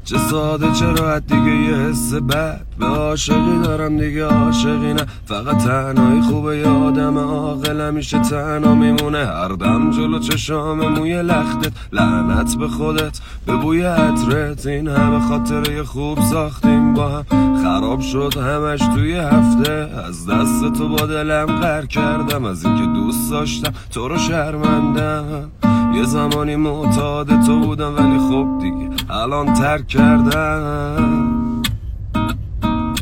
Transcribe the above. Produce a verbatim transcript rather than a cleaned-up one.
چه ساده چه راحت دیگه یه حس بد به عاشقی دارم دیگه عاشقی نه. فقط تنهایی خوبه یه آدم عاقل همیشه تنها میمونه. هر دم جلو چشام موی لختت لعنت به خودت به بوی عطرت. این همه خاطره خوب ساختیم با هم خراب شد همش توی هفته. از دست تو با دلم غر کردم از اینکه دوست داشتم تو رو شرمندم. یه زمانی معتاد تو بودم ولی خب دیگه الان ترک کردم.